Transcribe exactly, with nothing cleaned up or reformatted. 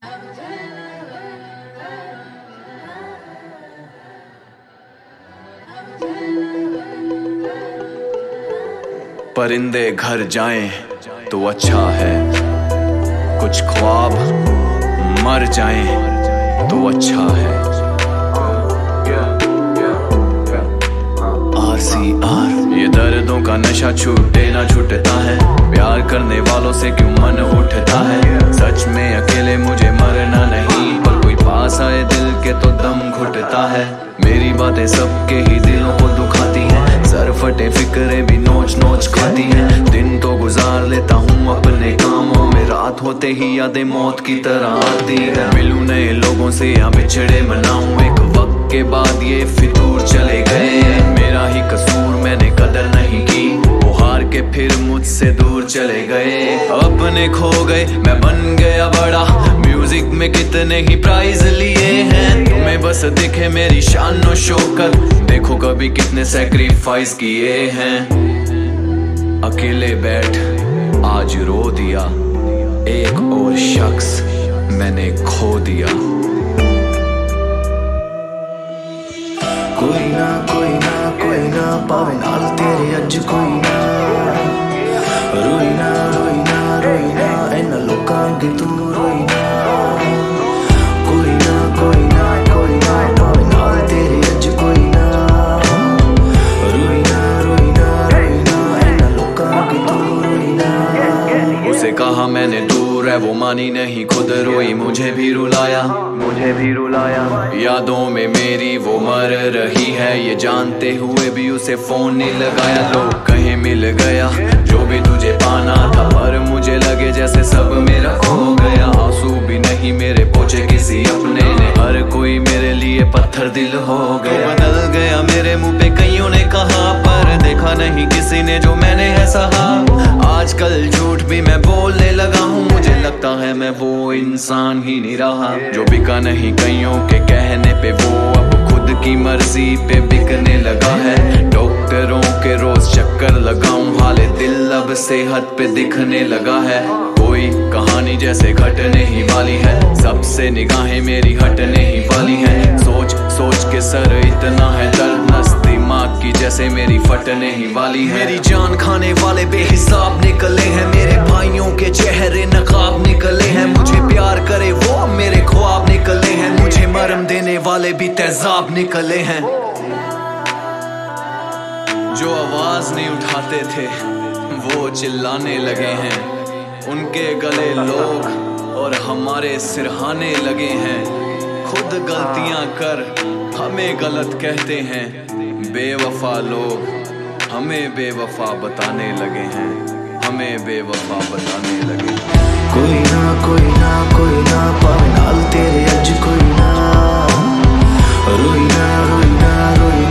परिंदे घर जाएं तो अच्छा है, कुछ ख्वाब मर जाएं तो अच्छा है। आर सी आर ये दर्दों का नशा छूटे ना छूटता है, प्यार करने वालों से क्यों मन उठता है। सच में अकेले मुझे मरना नहीं, पर कोई पास आए दिल के तो दम घुटता है। मेरी बातें सबके ही दिलों को दुखाती हैं, सर फटे फिक्रे भी नोच नोच खाती हैं। दिन तो गुजार लेता हूँ अपने कामों में, रात होते ही यादें मौत की तरह आती है। मिलूं नए लोगों से या बिछड़े मनाऊं, एक वक्त के बाद ये फितूर चले गए। मेरा ही कसूर, मैंने कदर नहीं की, वो हार के फिर मुझसे दूर चले गए। अपने खो गए, मैं बन गया बड़ा, म्यूजिक में कितने ही प्राइज लिए हैं। तुम्हें बस दिखे मेरी शान और शौकत, देखो कभी कितने सैक्रिफाइस किए हैं। अकेले बैठ आज रो दिया, एक और शख्स मैंने खो दिया। कोई ना कोई ना कोई ना पावे नाल तेरे अज कोई ना, रोई ना रोई ना रोई ना इन्हां लोकां अगे तू रोई ना। कोई ना कोई ना कोई ना पावे नाल तेरे अज कोई ना, रोई ना रोई ना रोई ना इन्हां लोकां अगे तू रोई ना। उसे कहा मैंने दूर है, वो मानी नहीं, खुद रोई मुझे भी रुलाया, मुझे भी रुलाया। यादों में मेरी वो मर रही है, ये जानते हुए भी उसे फोन नहीं लगाया। लोग कहीं मिल गया जो भी तुझे पाना था, पर मुझे लगे जैसे सब मेरा खो गया। आंसू भी नहीं मेरे पोछे किसी अपने ने, हर कोई मेरे लिए पत्थर दिल हो गया। बदल गया मेरे मुंह पे कईयों ने कहा, पर देखा नहीं किसी ने जो मैंने है सहा। आजकल झूठ भी मैं बोलने लगा हूँ, मुझे लगता है मैं वो इंसान ही नहीं रहा जो बिका नहीं कईयों के कहने पे, वो अब खुद की मर्जी पे बिकने लगा है। डॉक्टरों के रोज चक्कर लगाऊं, हाले दिल अब सेहत पे दिखने लगा है। कोई कहानी जैसे घटने ही वाली है, सबसे निगाहें मेरी हटने ही वाली है। सोच सोच के सर इतना है दर्द, नस दिमाग की जैसे मेरी फटने ही वाली है। मेरी जान खाने वाले बेहिसाब निकले हैं, मेरे भाइयों के चेहरे नकाब निकले हैं। मुझे प्यार करे वो मेरे ख्वाब निकले हैं, मुझे मरम देने वाले भी तेजाब निकले हैं। जो आवाज नहीं उठाते थे वो चिल्लाने लगे हैं, उनके गले लोग और हमारे सिरहाने लगे हैं। खुद गलतियां कर हमें गलत कहते हैं, बेवफा लोग हमें बेवफा बताने लगे हैं, हमें बेवफा बताने लगे। कोई ना कोई ना कोई ना पावे नाल तेरे अज कोई ना, रोई ना रोई ना रोई